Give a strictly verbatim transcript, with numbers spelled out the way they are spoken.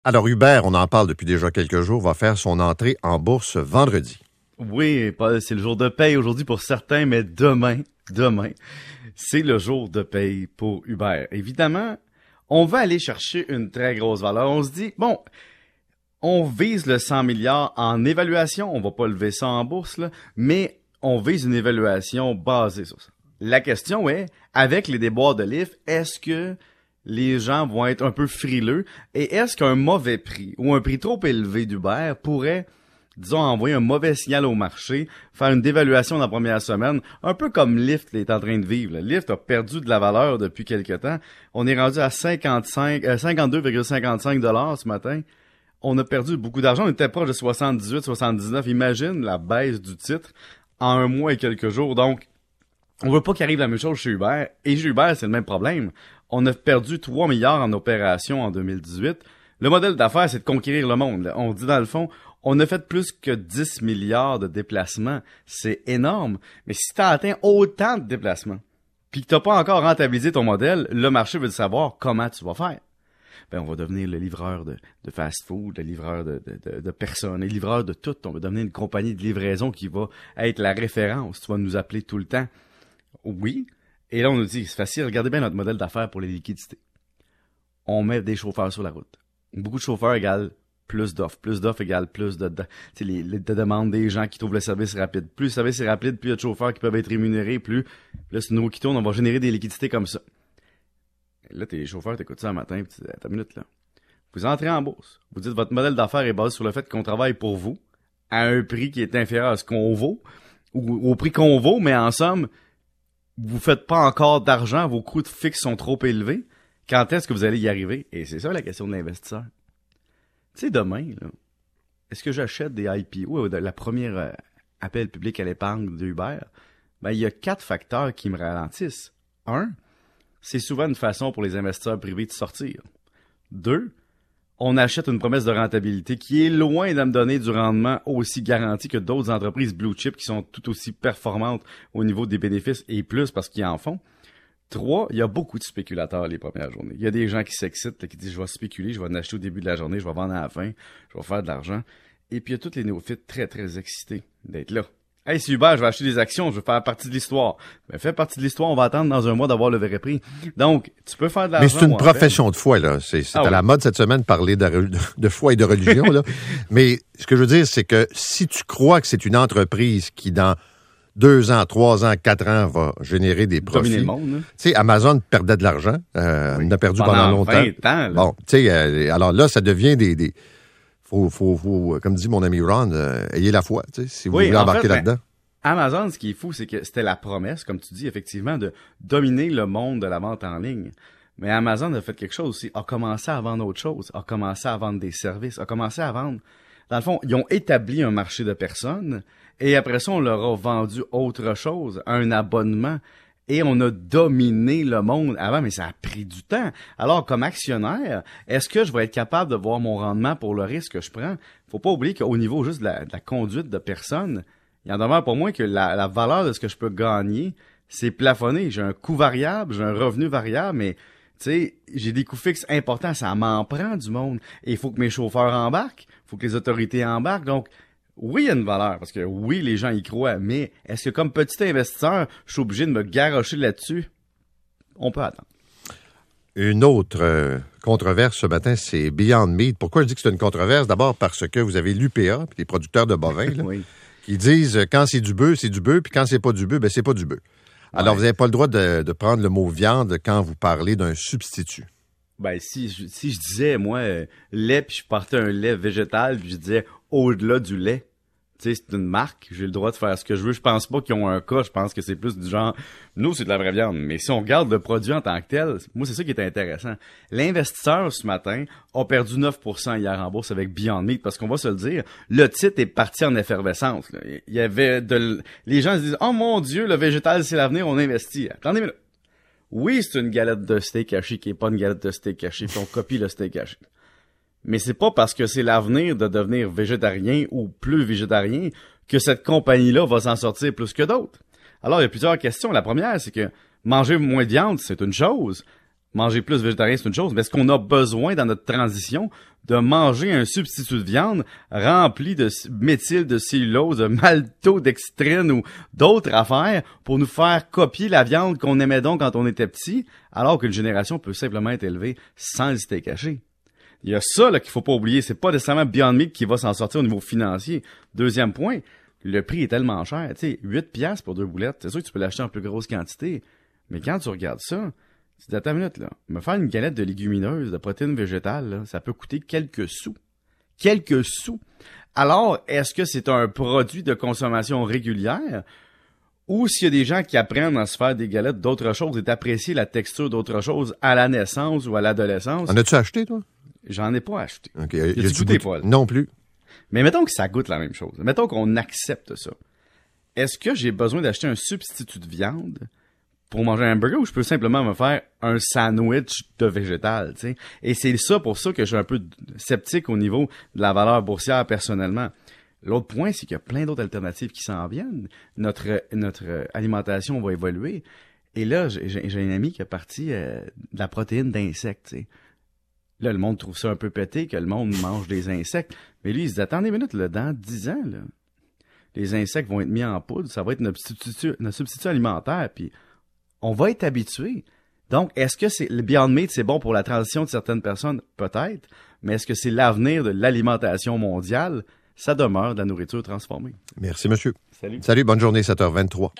Alors Uber, on en parle depuis déjà quelques jours, va faire son entrée en bourse vendredi. Oui, Paul, c'est le jour de paye aujourd'hui pour certains, mais demain, demain, c'est le jour de paye pour Uber. Évidemment, on va aller chercher une très grosse valeur. On se dit, bon, on vise le cent milliards en évaluation, on va pas lever ça en bourse, là, mais on vise une évaluation basée sur ça. La question est, avec les déboires de l'I F, est-ce que les gens vont être un peu frileux et est-ce qu'un mauvais prix ou un prix trop élevé d'Uber pourrait, disons, envoyer un mauvais signal au marché, faire une dévaluation dans la première semaine, un peu comme Lyft est en train de vivre. Lyft a perdu de la valeur depuis quelque temps. On est rendu à cinquante-cinq, euh, cinquante-deux virgule cinquante-cinq dollars ce matin. On a perdu beaucoup d'argent. On était proche de soixante-dix-huit, soixante-dix-neuf. Imagine la baisse du titre en un mois et quelques jours. Donc, on veut pas qu'il arrive la même chose chez Uber. Et chez Uber, c'est le même problème. On a perdu trois milliards en opération en deux mille dix-huit. Le modèle d'affaires, c'est de conquérir le monde. On dit dans le fond, on a fait plus que dix milliards de déplacements. C'est énorme. Mais si tu as atteint autant de déplacements, puis que tu n'as pas encore rentabilisé ton modèle, le marché veut savoir comment tu vas faire. Ben, on va devenir le livreur de, de fast-food, le livreur de, de, de, de personnes, le livreur de tout. On va devenir une compagnie de livraison qui va être la référence. Tu vas nous appeler tout le temps. Oui. Et là, on nous dit, c'est facile, regardez bien notre modèle d'affaires pour les liquidités. On met des chauffeurs sur la route. Beaucoup de chauffeurs égale plus d'offres. Plus d'offres égale plus de, de, les, les de demandes des gens qui trouvent le service rapide. Plus le service est rapide, plus il y a de chauffeurs qui peuvent être rémunérés, plus là, c'est une roue qui tourne, on va générer des liquidités comme ça. Et là, tes chauffeurs t'écoutent ça un matin, puis tu dis, attends une minute là. Vous entrez en bourse. Vous dites, votre modèle d'affaires est basé sur le fait qu'on travaille pour vous, à un prix qui est inférieur à ce qu'on vaut, ou au prix qu'on vaut, mais en somme, vous faites pas encore d'argent, vos coûts fixes sont trop élevés. Quand est-ce que vous allez y arriver? Et c'est ça la question de l'investisseur. Tu sais, demain, là, est-ce que j'achète des I P O, la première euh, appel public à l'épargne d'Uber? Ben, il y a quatre facteurs qui me ralentissent. Un, c'est souvent une façon pour les investisseurs privés de sortir. Deux, on achète une promesse de rentabilité qui est loin de me donner du rendement aussi garanti que d'autres entreprises blue chip qui sont tout aussi performantes au niveau des bénéfices et plus parce qu'ils en font. Trois, il y a beaucoup de spéculateurs les premières journées. Il y a des gens qui s'excitent, là, qui disent « je vais spéculer, je vais en acheter au début de la journée, je vais vendre à la fin, je vais faire de l'argent ». Et puis il y a tous les néophytes très très excités d'être là. « Hey, c'est Uber, je vais acheter des actions, je vais faire partie de l'histoire. » Ben, fais partie de l'histoire, on va attendre dans un mois d'avoir le vrai prix. Donc, tu peux faire de l'argent. Mais c'est une profession de foi, là. C'est, c'est ah, à oui. la mode cette semaine de parler de, de foi et de religion, là. Mais ce que je veux dire, c'est que si tu crois que c'est une entreprise qui, dans deux ans, trois ans, quatre ans, va générer des profits. Le monde, tu sais, Amazon perdait de l'argent. Euh, oui. On a perdu pendant, pendant longtemps. vingt ans, là. Bon, tu sais, euh, alors là, ça devient des... des faut, faut, faut, comme dit mon ami Ron, euh, ayez la foi, tu sais, si vous oui, voulez embarquer fait, là-dedans. Ben, Amazon, ce qui est fou, c'est que c'était la promesse, comme tu dis, effectivement, de dominer le monde de la vente en ligne. Mais Amazon a fait quelque chose aussi, a commencé à vendre autre chose, a commencé à vendre des services, a commencé à vendre... Dans le fond, ils ont établi un marché de personnes et après ça, on leur a vendu autre chose, un abonnement. Et on a dominé le monde avant, mais ça a pris du temps. Alors, comme actionnaire, est-ce que je vais être capable de voir mon rendement pour le risque que je prends? Faut pas oublier qu'au niveau juste de la, de la conduite de personnes, il en demeure pour moi que la, la valeur de ce que je peux gagner, c'est plafonné. J'ai un coût variable, j'ai un revenu variable, mais tu sais, j'ai des coûts fixes importants. Ça m'en prend du monde. Et il faut que mes chauffeurs embarquent, il faut que les autorités embarquent. Donc, oui, il y a une valeur, parce que oui, les gens y croient, mais est-ce que comme petit investisseur, je suis obligé de me garrocher là-dessus? On peut attendre. Une autre euh, controverse ce matin, c'est Beyond Meat. Pourquoi je dis que c'est une controverse? D'abord parce que vous avez l'U P A, les producteurs de bovins, là, oui. qui disent euh, quand c'est du bœuf, c'est du bœuf, puis quand c'est pas du bœuf, ben c'est pas du bœuf. Alors, ouais. vous n'avez pas le droit de, de prendre le mot viande quand vous parlez d'un substitut. Ben, si, si je disais, moi, euh, lait, puis je partais un lait végétal, puis je disais au-delà du lait, tu sais, c'est une marque, j'ai le droit de faire ce que je veux. Je pense pas qu'ils ont un cas, je pense que c'est plus du genre, nous, c'est de la vraie viande. Mais si on regarde le produit en tant que tel, moi, c'est ça qui est intéressant. L'investisseur, ce matin, a perdu neuf pour cent hier en bourse avec Beyond Meat, parce qu'on va se le dire, le titre est parti en effervescence, là. Il y avait de... Les gens se disent, oh mon Dieu, le végétal, c'est l'avenir, on investit. Attendez, mais oui, c'est une galette de steak haché qui est pas une galette de steak haché, puis on copie le steak haché. Mais c'est pas parce que c'est l'avenir de devenir végétarien ou plus végétarien que cette compagnie-là va s'en sortir plus que d'autres. Alors, il y a plusieurs questions. La première, c'est que manger moins de viande, c'est une chose. manger plus végétarien, c'est une chose, mais est-ce qu'on a besoin dans notre transition de manger un substitut de viande rempli de méthyle, de cellulose, de maltodextrine ou d'autres affaires pour nous faire copier la viande qu'on aimait donc quand on était petit, alors qu'une génération peut simplement être élevée sans le steak haché? Il y a ça là qu'il faut pas oublier, c'est pas nécessairement Beyond Meat qui va s'en sortir au niveau financier. Deuxième point, le prix est tellement cher, tu sais, huit piastres pour deux boulettes, c'est sûr que tu peux l'acheter en plus grosse quantité, mais quand tu regardes ça, tu dis, attends une minute, là, me faire une galette de légumineuses, de protéines végétales, là, ça peut coûter quelques sous. Quelques sous. Alors, est-ce que c'est un produit de consommation régulière ou s'il y a des gens qui apprennent à se faire des galettes d'autres choses et d'apprécier la texture d'autres choses à la naissance ou à l'adolescence? En as-tu acheté, toi? J'en ai pas acheté. OK. Y a-tu goûté goûté, Paul? Non plus. Mais mettons que ça goûte la même chose. Mettons qu'on accepte ça. Est-ce que j'ai besoin d'acheter un substitut de viande pour manger un hamburger ou je peux simplement me faire un sandwich de végétal, tu sais? Et c'est ça pour ça que je suis un peu sceptique au niveau de la valeur boursière personnellement. L'autre point, c'est qu'il y a plein d'autres alternatives qui s'en viennent. Notre, notre alimentation va évoluer. Et là, j'ai, j'ai un ami qui a parti euh, de la protéine d'insectes, tu sais. Là, le monde trouve ça un peu pété que le monde mange des insectes. Mais lui, il se dit, attendez une minute, là, dans dix ans, là, les insectes vont être mis en poudre, ça va être notre substitut, notre substitut alimentaire, puis on va être habitué. Donc, est-ce que c'est le Beyond Meat, c'est bon pour la transition de certaines personnes? Peut-être. Mais est-ce que c'est l'avenir de l'alimentation mondiale? Ça demeure de la nourriture transformée. Merci, monsieur. Salut. Salut, bonne journée, sept heures vingt-trois.